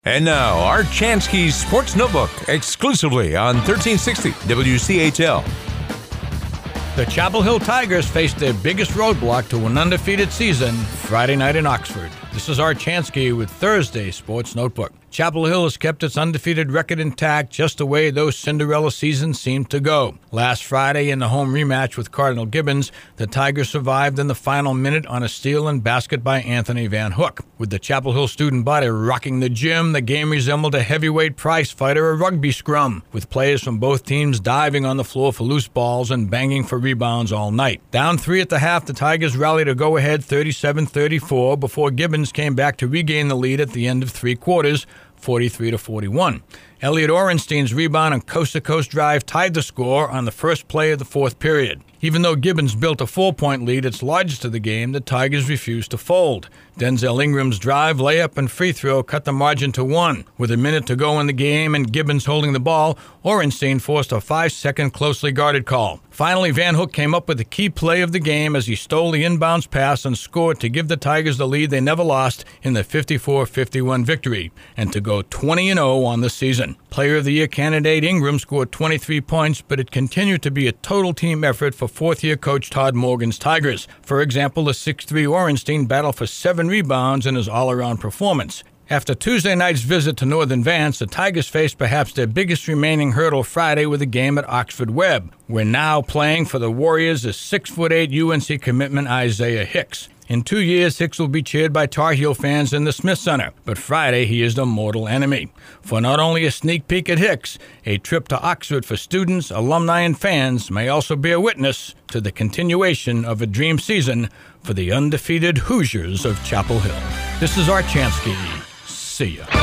And now, Art Chansky's Sports Notebook, exclusively on 1360 WCHL. The Chapel Hill Tigers faced their biggest roadblock to an undefeated season Friday night in Oxford. This is Art Chansky with Thursday's Sports Notebook. Chapel Hill has kept its undefeated record intact just the way those Cinderella seasons seemed to go. Last Friday in the home rematch with Cardinal Gibbons, the Tigers survived in the final minute on a steal and basket by Anthony Van Hook. With the Chapel Hill student body rocking the gym, the game resembled a heavyweight prize fight or a rugby scrum, with players from both teams diving on the floor for loose balls and banging for rebounds all night. Down 3 at the half, the Tigers rallied a go-ahead 37-34 before Gibbons came back to regain the lead at the end of 3 quarters, 43-41. Elliot Orenstein's rebound and coast-to-coast drive tied the score on the first play of the fourth period. Even though Gibbons built a 4-point lead, its largest of the game, the Tigers refused to fold. Denzel Ingram's drive, layup, and free throw cut the margin to 1. With a minute to go in the game and Gibbons holding the ball, Orenstein forced a 5-second closely guarded call. Finally, Van Hook came up with the key play of the game as he stole the inbounds pass and scored to give the Tigers the lead they never lost in the 54-51 victory, and to go 20-0 on the season. Player of the Year candidate Ingram scored 23 points, but it continued to be a total team effort for fourth-year coach Todd Morgan's Tigers. For example, the 6'3 Orenstein battled for 7 rebounds in his all-around performance. After Tuesday night's visit to Northern Vance, the Tigers faced perhaps their biggest remaining hurdle Friday with a game at Oxford Webb, where now playing for the Warriors is 6'8" UNC commitment Isaiah Hicks. In 2 years, Hicks will be cheered by Tar Heel fans in the Smith Center, but Friday he is the mortal enemy. For not only a sneak peek at Hicks, a trip to Oxford for students, alumni, and fans may also bear witness to the continuation of a dream season for the undefeated Hoosiers of Chapel Hill. This is Art Chansky. See ya.